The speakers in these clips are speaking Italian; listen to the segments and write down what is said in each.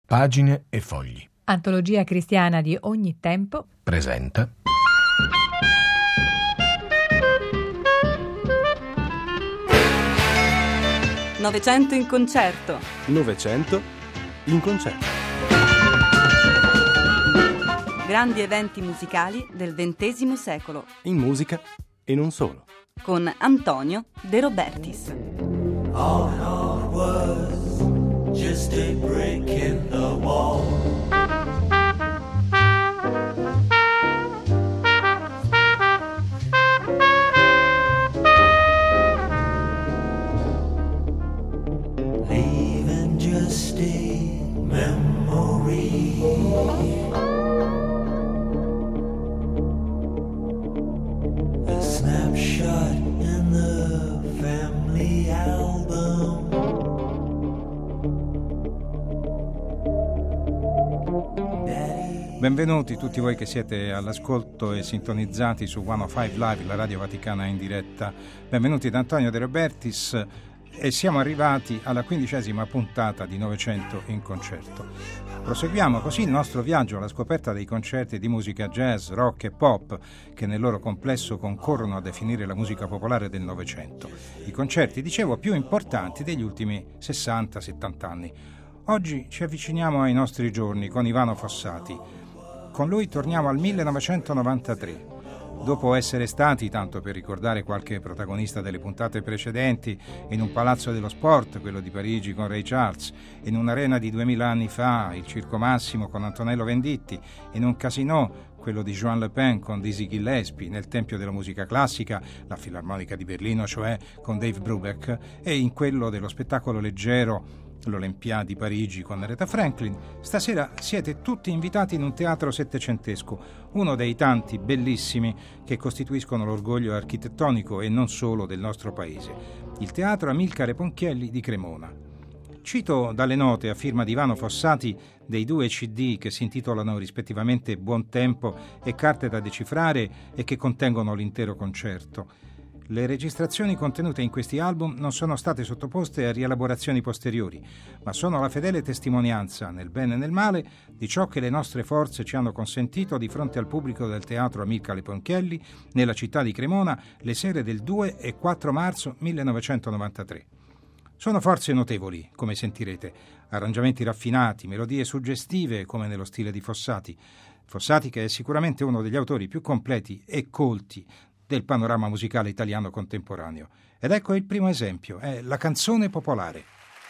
Pagine e fogli. Antologia cristiana di ogni tempo. Presenta. Novecento in concerto. Novecento in concerto. Grandi eventi musicali del XX secolo. In musica e non solo. Con Antonio De Robertis. All it was just a break in the wall. Leaving just a memory. A snapshot in the family album. Benvenuti tutti voi che siete all'ascolto e sintonizzati su 105 Live, la radio vaticana in diretta. Benvenuti da Antonio De Robertis e siamo arrivati alla 15ª puntata di Novecento in concerto. Proseguiamo così il nostro viaggio alla scoperta dei concerti di musica jazz, rock e pop che nel loro complesso concorrono a definire la musica popolare del Novecento. I concerti, dicevo, più importanti degli ultimi 60-70 anni. Oggi ci avviciniamo ai nostri giorni con Ivano Fossati. Con lui torniamo al 1993. Dopo essere stati, tanto per ricordare qualche protagonista delle puntate precedenti, in un palazzo dello sport, quello di Parigi con Ray Charles, in un'arena di 2000 anni fa, il Circo Massimo con Antonello Venditti, in un casinò, quello di Joan Le Pen con Dizzy Gillespie, nel Tempio della Musica Classica, la Filarmonica di Berlino, cioè con Dave Brubeck, e in quello dello spettacolo leggero, l'Olympia di Parigi con Aretha Franklin, stasera siete tutti invitati in un teatro settecentesco, uno dei tanti bellissimi che costituiscono l'orgoglio architettonico e non solo del nostro paese, il Teatro Amilcare Ponchielli di Cremona. Cito dalle note a firma di Ivano Fossati dei 2 CD che si intitolano rispettivamente Buon Tempo e Carte da decifrare e che contengono l'intero concerto. Le registrazioni contenute in questi album non sono state sottoposte a rielaborazioni posteriori, ma sono la fedele testimonianza, nel bene e nel male, di ciò che le nostre forze ci hanno consentito di fronte al pubblico del Teatro Amilcare Ponchielli, nella città di Cremona, le sere del 2 e 4 marzo 1993. Sono forze notevoli, come sentirete, arrangiamenti raffinati, melodie suggestive, come nello stile di Fossati. Fossati che è sicuramente uno degli autori più completi e colti del panorama musicale italiano contemporaneo. Ed ecco il primo esempio, è la canzone popolare.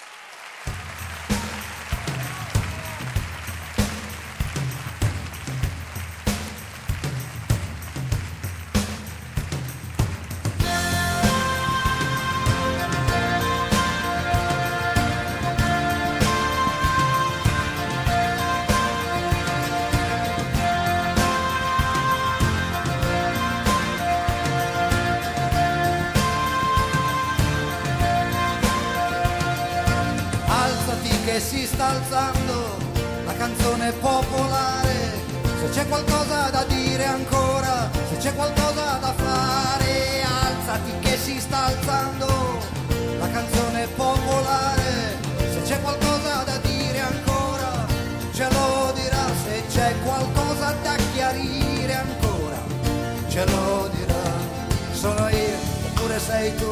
Si sta alzando la canzone popolare, se c'è qualcosa da dire ancora, se c'è qualcosa da fare, alzati che si sta alzando la canzone popolare, se c'è qualcosa da dire ancora, ce lo dirà, se c'è qualcosa da chiarire ancora, ce lo dirà, sono io oppure sei tu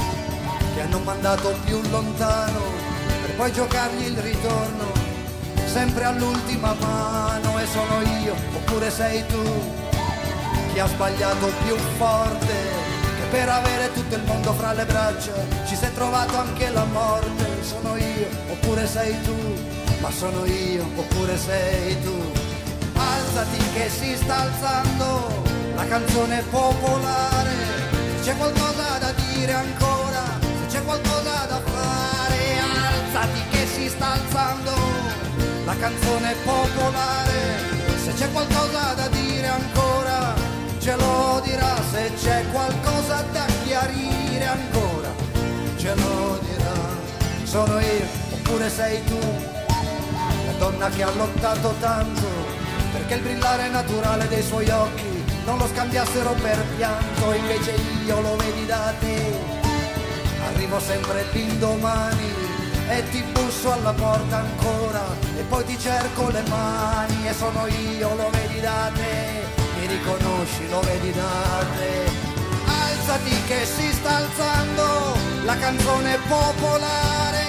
che hanno mandato più lontano per poi giocargli il ritorno sempre all'ultima mano, e sono io oppure sei tu chi ha sbagliato più forte, che per avere tutto il mondo fra le braccia ci sei trovato anche la morte, sono io oppure sei tu, ma sono io oppure sei tu, alzati che si sta alzando la canzone popolare, se c'è qualcosa da dire ancora, se c'è qualcosa da fare, alzati che si sta alzando la canzone popolare, se c'è qualcosa da dire ancora, ce lo dirà, se c'è qualcosa da chiarire ancora, ce lo dirà, sono io oppure sei tu, la donna che ha lottato tanto perché il brillare naturale dei suoi occhi non lo scambiassero per pianto, invece io lo vedi da te, arrivo sempre l'indomani e ti busso alla porta ancora e poi ti cerco le mani e sono io, lo vedi da te, mi riconosci, lo vedi da te. Alzati che si sta alzando la canzone popolare.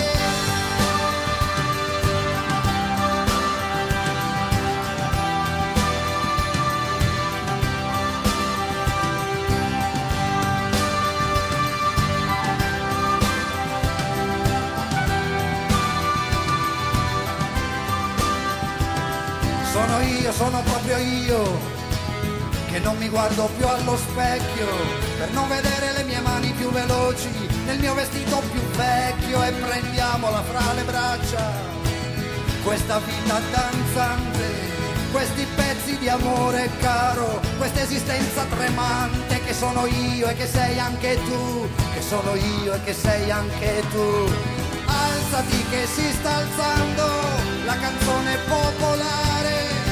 Sono io, sono proprio io, che non mi guardo più allo specchio per non vedere le mie mani più veloci nel mio vestito più vecchio e prendiamola fra le braccia, questa vita danzante, questi pezzi di amore caro, questa esistenza tremante che sono io e che sei anche tu, che sono io e che sei anche tu. Alzati che si sta alzando la canzone popolare.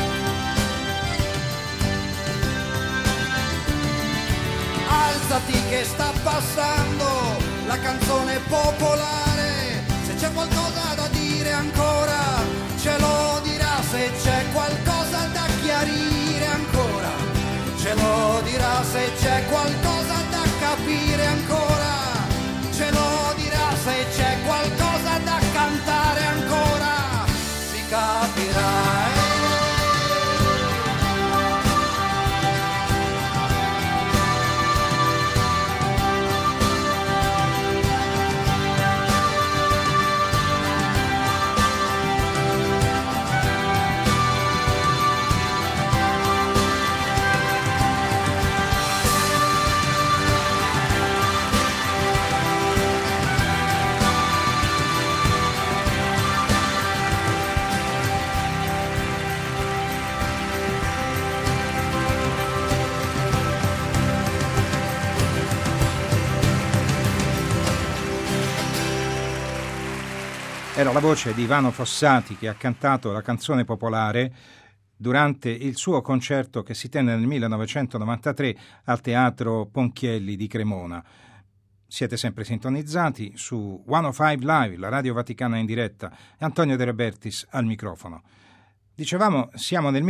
Alzati che sta passando la canzone popolare. Se c'è qualcosa da dire ancora, ce lo dirà. Se c'è qualcosa da chiarire ancora, ce lo dirà. Se c'è qualcosa da capire ancora, ce lo dirà. Se c'è qualcosa da cantare ancora, si capirà. Era la voce di Ivano Fossati che ha cantato la canzone popolare durante il suo concerto che si tenne nel 1993 al Teatro Ponchielli di Cremona. Siete sempre sintonizzati su 105 Live, la Radio Vaticana in diretta, e Antonio De Robertis al microfono. Dicevamo, siamo nel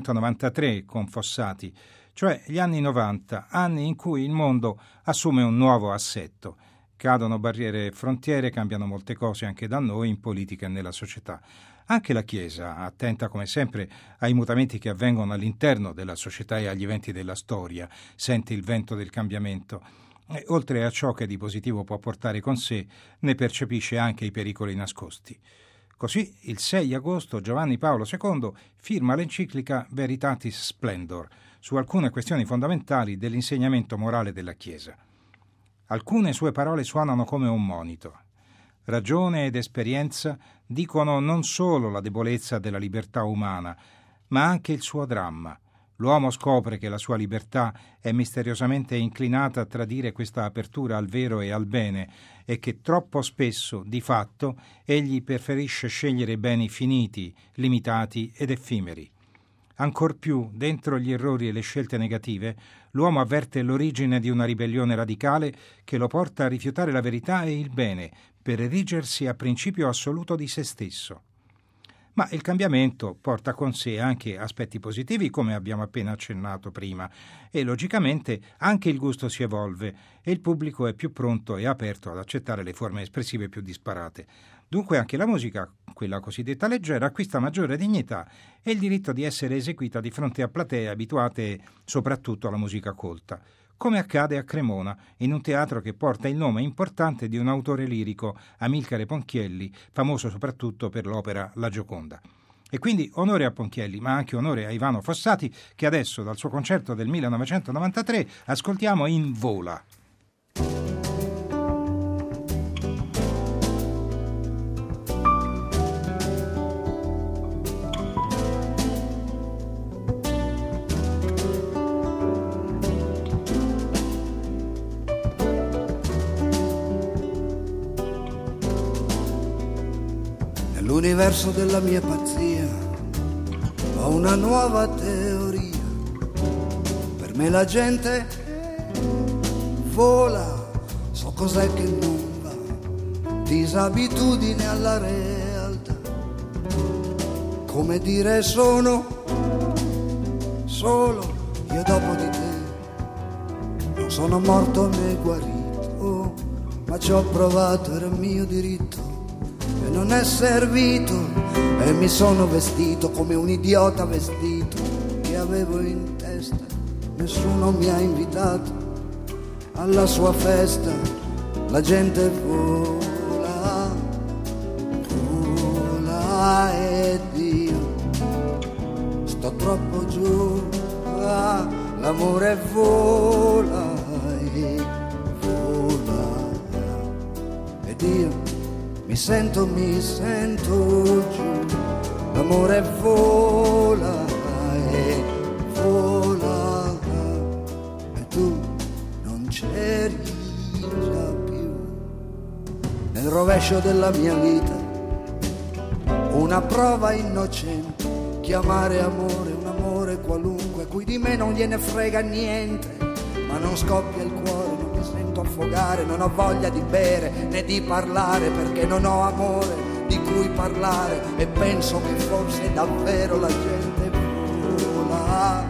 1993 con Fossati, cioè gli anni 90, anni in cui il mondo assume un nuovo assetto. Cadono barriere e frontiere, cambiano molte cose anche da noi in politica e nella società. Anche la Chiesa, attenta come sempre ai mutamenti che avvengono all'interno della società e agli eventi della storia, sente il vento del cambiamento e, oltre a ciò che di positivo può portare con sé, ne percepisce anche i pericoli nascosti. Così, il 6 agosto, Giovanni Paolo II firma l'enciclica Veritatis Splendor su alcune questioni fondamentali dell'insegnamento morale della Chiesa. Alcune sue parole suonano come un monito. Ragione ed esperienza dicono non solo la debolezza della libertà umana, ma anche il suo dramma. L'uomo scopre che la sua libertà è misteriosamente inclinata a tradire questa apertura al vero e al bene e che troppo spesso, di fatto, egli preferisce scegliere beni finiti, limitati ed effimeri. Ancor più, dentro gli errori e le scelte negative, l'uomo avverte l'origine di una ribellione radicale che lo porta a rifiutare la verità e il bene per erigersi a principio assoluto di se stesso. Ma il cambiamento porta con sé anche aspetti positivi, come abbiamo appena accennato prima, e logicamente anche il gusto si evolve e il pubblico è più pronto e aperto ad accettare le forme espressive più disparate. Dunque anche la musica, quella cosiddetta leggera, acquista maggiore dignità e il diritto di essere eseguita di fronte a platee abituate soprattutto alla musica colta, come accade a Cremona, in un teatro che porta il nome importante di un autore lirico, Amilcare Ponchielli, famoso soprattutto per l'opera La Gioconda. E quindi onore a Ponchielli, ma anche onore a Ivano Fossati, che adesso, dal suo concerto del 1993, ascoltiamo in Vola. Nell'universo della mia pazzia ho una nuova teoria. Per me la gente vola, so cos'è che non va. disabitudine alla realtà. Come dire sono solo io dopo di te, non sono morto né guarito, ma ci ho provato, era mio diritto e non è servito, e mi sono vestito come un idiota vestito che avevo in testa. Nessuno mi ha invitato alla sua festa, la gente vola, vola ed io sto troppo giù, l'amore vola e vola ed io mi sento giù, l'amore vola e vola e tu non c'eri già più. Nel rovescio della mia vita una prova innocente, chiamare amore un amore qualunque, a cui di me non gliene frega niente, ma non scoppia il cuore, non mi sento affogare, non ho voglia di bere né di parlare, perché non ho amore di cui parlare, e penso che forse davvero la gente vola,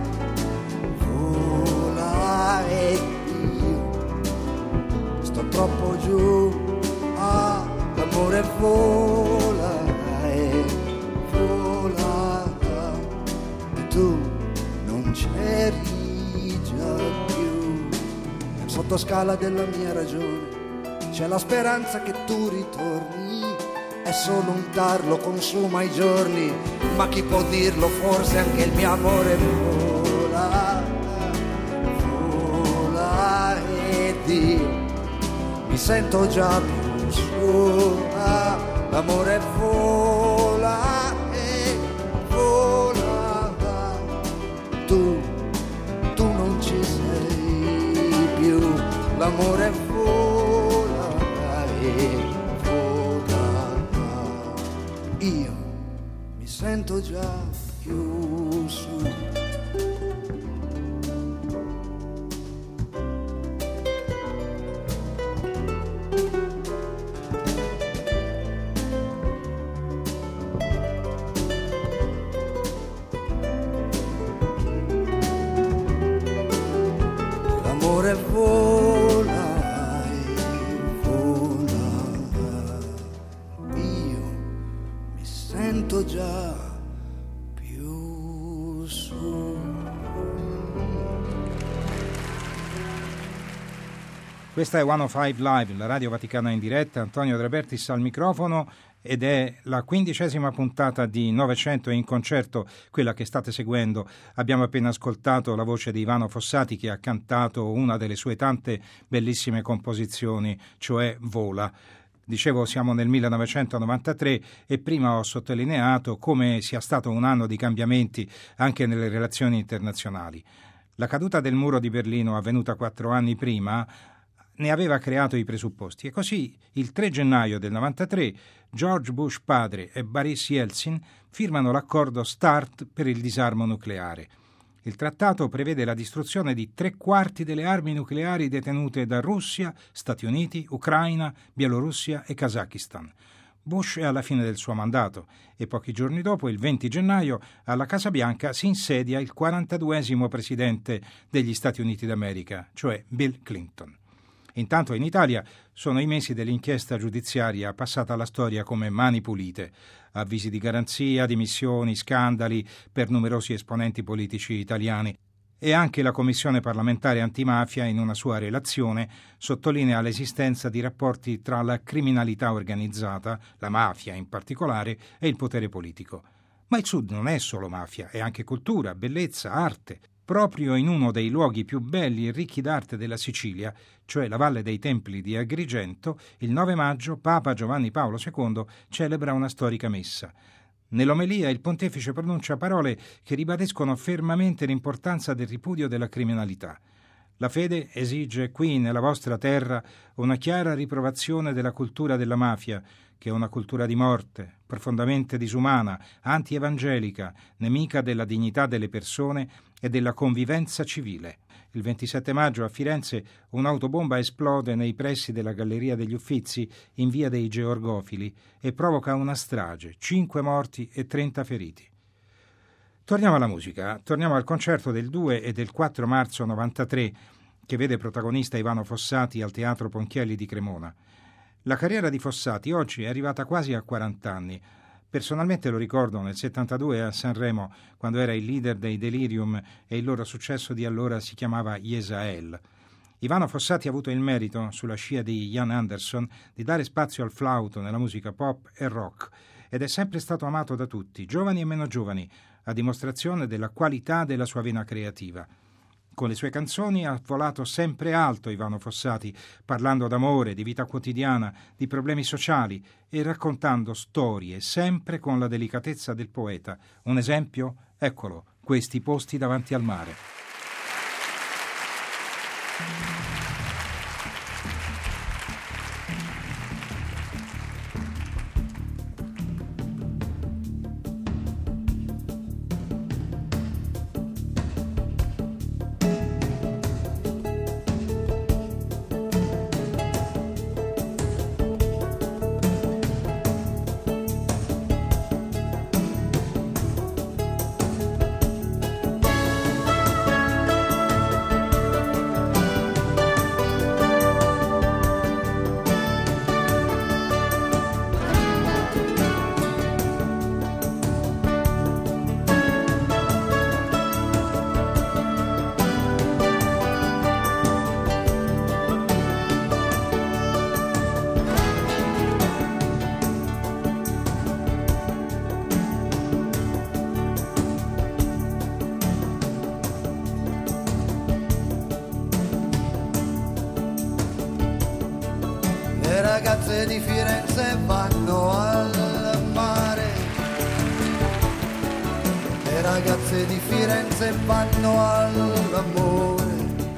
vola e io sto troppo giù, l'amore vola e vola e tu non c'eri già più. Sotto scala della mia ragione c'è la speranza che tu ritorni, è solo un tarlo, consuma i giorni, ma chi può dirlo, forse anche il mio amore vola, vola ed io mi sento già più su, l'amore vola e vola, tu non ci sei più, l'amore vola e io mi sento già più su. L'amore vola e vola, io mi sento già più su. Questa è 105 Live, la Radio Vaticana in diretta, Antonio De Robertis al microfono, ed è la 15ª puntata di Novecento in concerto, quella che state seguendo. Abbiamo appena ascoltato la voce di Ivano Fossati, che ha cantato una delle sue tante bellissime composizioni, cioè Vola. Dicevo, siamo nel 1993 e prima ho sottolineato come sia stato un anno di cambiamenti anche nelle relazioni internazionali. La caduta del muro di Berlino, avvenuta 4 anni prima, ne aveva creato i presupposti, e così il 3 gennaio del 93 George Bush padre e Boris Yeltsin firmano l'accordo START per il disarmo nucleare. Il trattato prevede la distruzione di 3/4 delle armi nucleari detenute da Russia, Stati Uniti, Ucraina, Bielorussia e Kazakistan. Bush è alla fine del suo mandato e pochi giorni dopo, il 20 gennaio, alla Casa Bianca si insedia il 42esimo presidente degli Stati Uniti d'America, cioè Bill Clinton. Intanto in Italia sono i mesi dell'inchiesta giudiziaria passata alla storia come Mani Pulite, avvisi di garanzia, dimissioni, scandali per numerosi esponenti politici italiani, e anche la Commissione parlamentare antimafia in una sua relazione sottolinea l'esistenza di rapporti tra la criminalità organizzata, la mafia in particolare, e il potere politico. Ma il Sud non è solo mafia, è anche cultura, bellezza, arte. Proprio in uno dei luoghi più belli e ricchi d'arte della Sicilia, cioè la Valle dei Templi di Agrigento, il 9 maggio Papa Giovanni Paolo II celebra una storica messa. Nell'omelia il pontefice pronuncia parole che ribadiscono fermamente l'importanza del ripudio della criminalità. La fede esige qui, nella vostra terra, una chiara riprovazione della cultura della mafia, che è una cultura di morte, profondamente disumana, anti-evangelica, nemica della dignità delle persone e della convivenza civile. Il 27 maggio a Firenze un'autobomba esplode nei pressi della Galleria degli Uffizi in via dei Georgofili e provoca una strage, 5 morti e 30 feriti. Torniamo alla musica, torniamo al concerto del 2 e del 4 marzo 93 che vede protagonista Ivano Fossati al Teatro Ponchielli di Cremona. La carriera di Fossati oggi è arrivata quasi a 40 anni. Personalmente lo ricordo nel 72 a Sanremo, quando era il leader dei Delirium e il loro successo di allora si chiamava Yesael. Ivano Fossati ha avuto il merito, sulla scia di Ian Anderson, di dare spazio al flauto nella musica pop e rock ed è sempre stato amato da tutti, giovani e meno giovani, a dimostrazione della qualità della sua vena creativa. Con le sue canzoni ha volato sempre alto Ivano Fossati, parlando d'amore, di vita quotidiana, di problemi sociali e raccontando storie sempre con la delicatezza del poeta. Un esempio? Eccolo, Questi posti davanti al mare. Le ragazze di Firenze vanno al mare, le ragazze di Firenze vanno all'amore,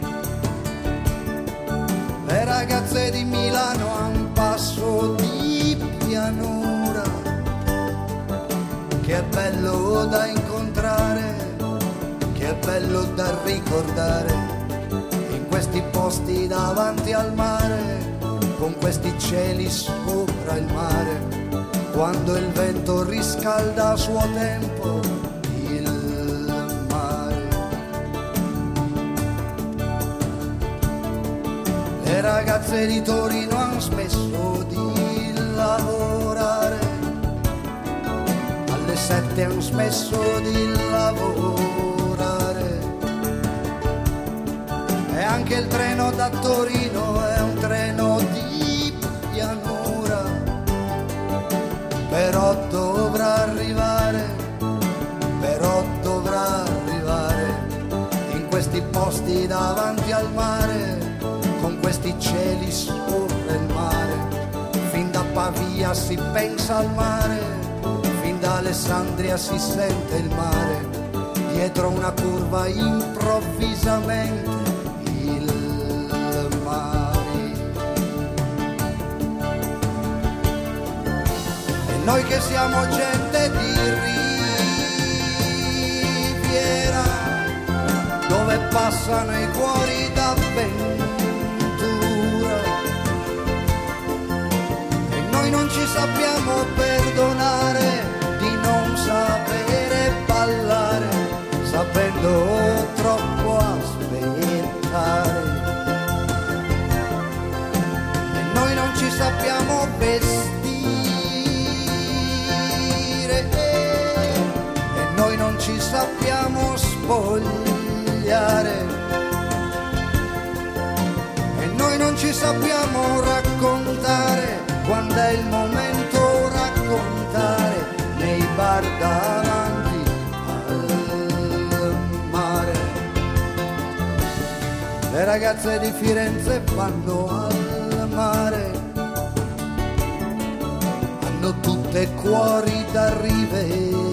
le ragazze di Milano a un passo di pianura, che è bello da incontrare, che è bello da ricordare, in questi posti davanti al mare, con questi cieli sopra il mare, quando il vento riscalda a suo tempo il mare. Le ragazze di Torino hanno smesso di lavorare, alle 7 hanno smesso di lavorare, e anche il treno da Torino è un treno di pianura, però dovrà arrivare, in questi posti davanti al mare, con questi cieli sopra il mare. Fin da Pavia si pensa al mare, fin da Alessandria si sente il mare, dietro una curva improvvisamente noi che siamo gente di riviera, dove passano i cuori d'avventura, e noi non ci sappiamo perdonare di non sapere ballare, sapendo troppo aspettare, e noi non ci sappiamo vestire, noi non ci sappiamo spogliare, e noi non ci sappiamo raccontare, quando è il momento raccontare, nei bar davanti al mare. Le ragazze di Firenze vanno al mare, hanno tutte cuori da rivedere.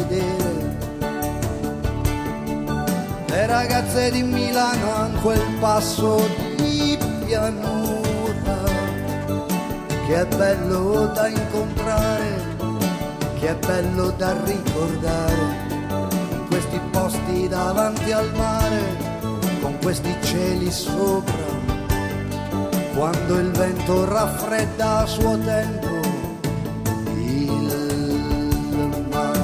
Le ragazze di Milano hanno quel passo di pianura, che è bello da incontrare, che è bello da ricordare, in questi posti davanti al mare, con questi cieli sopra, quando il vento raffredda a suo tempo il mare.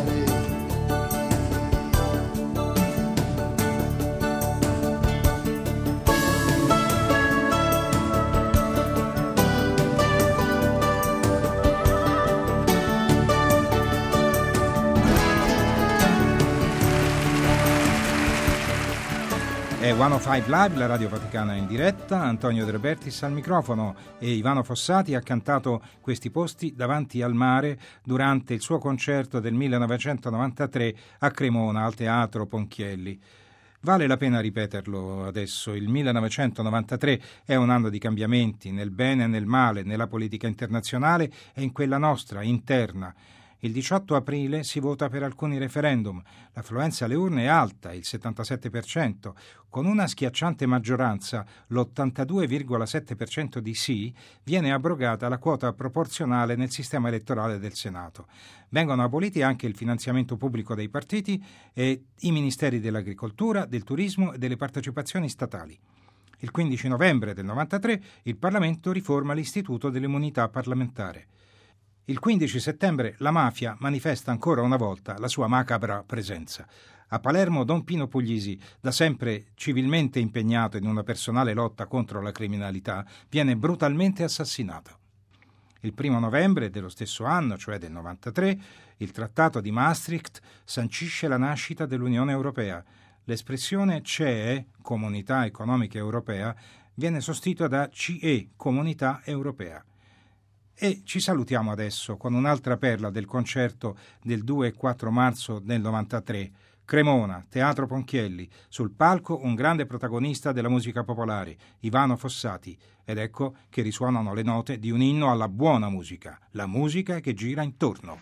È 105 Live, la Radio Vaticana in diretta, Antonio De Robertis al microfono e Ivano Fossati ha cantato questi posti davanti al mare durante il suo concerto del 1993 a Cremona al Teatro Ponchielli. Vale la pena ripeterlo adesso, il 1993 è un anno di cambiamenti nel bene e nel male, nella politica internazionale e in quella nostra, interna. Il 18 aprile si vota per alcuni referendum. L'affluenza alle urne è alta, il 77%. Con una schiacciante maggioranza, l'82,7% di sì, viene abrogata la quota proporzionale nel sistema elettorale del Senato. Vengono aboliti anche il finanziamento pubblico dei partiti e i ministeri dell'agricoltura, del turismo e delle partecipazioni statali. Il 15 novembre del 93 il Parlamento riforma l'istituto dell'immunità parlamentare. Il 15 settembre la mafia manifesta ancora una volta la sua macabra presenza. A Palermo Don Pino Puglisi, da sempre civilmente impegnato in una personale lotta contro la criminalità, viene brutalmente assassinato. Il 1 novembre dello stesso anno, cioè del 93, il Trattato di Maastricht sancisce la nascita dell'Unione Europea. L'espressione CE, Comunità Economica Europea, viene sostituita da CE, Comunità Europea. E ci salutiamo adesso con un'altra perla del concerto del 2 e 4 marzo del 93. Cremona, Teatro Ponchielli, sul palco un grande protagonista della musica popolare, Ivano Fossati. Ed ecco che risuonano le note di un inno alla buona musica, la musica che gira intorno.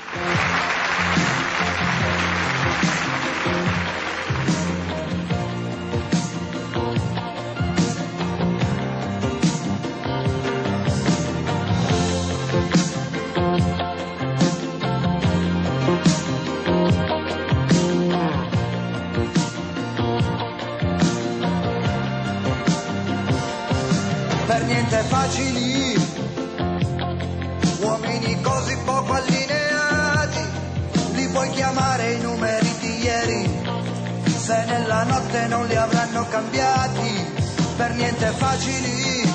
Per niente facili, uomini così poco allineati, li puoi chiamare i numeri di ieri, se nella notte non li avranno cambiati. Per niente facili,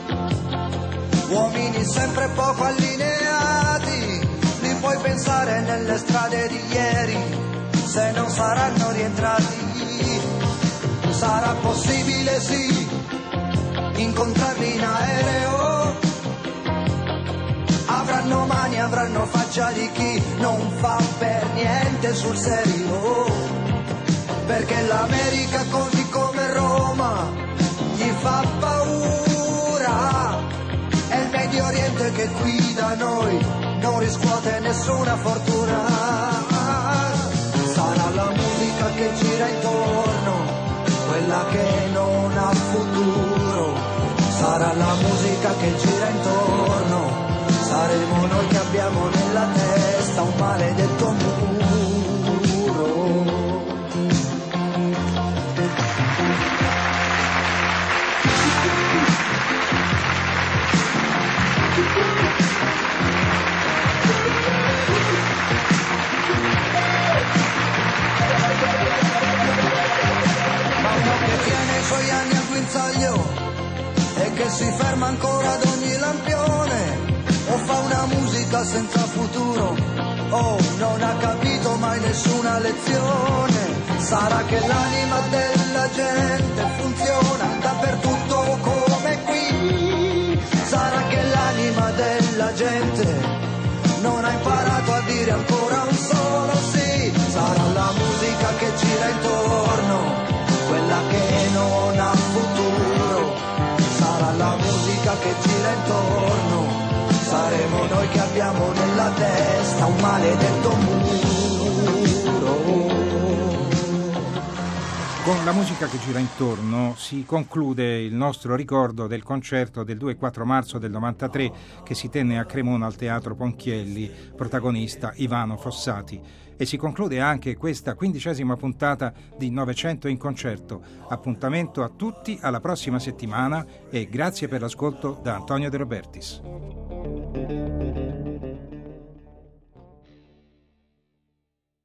uomini sempre poco allineati, li puoi pensare nelle strade di ieri, se non saranno rientrati. Sarà possibile, sì, incontrarli in aereo, avranno mani, avranno faccia di chi non fa per niente sul serio, perché l'America così come Roma gli fa paura, è il Medio Oriente che qui da noi non riscuote nessuna fortuna. Sarà la musica che gira intorno, quella che non ha futuro, sarà la musica che gira intorno, saremo noi che abbiamo nella testa un maledetto muro. Che tiene i suoi anni al guinzaglio e che si ferma ancora ad ogni lampione, o fa una musica senza futuro, o non ha capito mai nessuna lezione. Sarà che l'anima della gente funziona dappertutto come qui, sarà che l'anima della gente non ha imparato a dire ancora un solo sì. Sarà la musica che gira intorno, quella che non ha futuro, sarà la musica che gira intorno, saremo noi che abbiamo nella testa un maledetto muro. Con la musica che gira intorno si conclude il nostro ricordo del concerto del 2 e 4 marzo del 93 che si tenne a Cremona al Teatro Ponchielli, protagonista Ivano Fossati. E si conclude anche questa 15ª puntata di Novecento in concerto. Appuntamento a tutti alla prossima settimana e grazie per l'ascolto da Antonio De Robertis.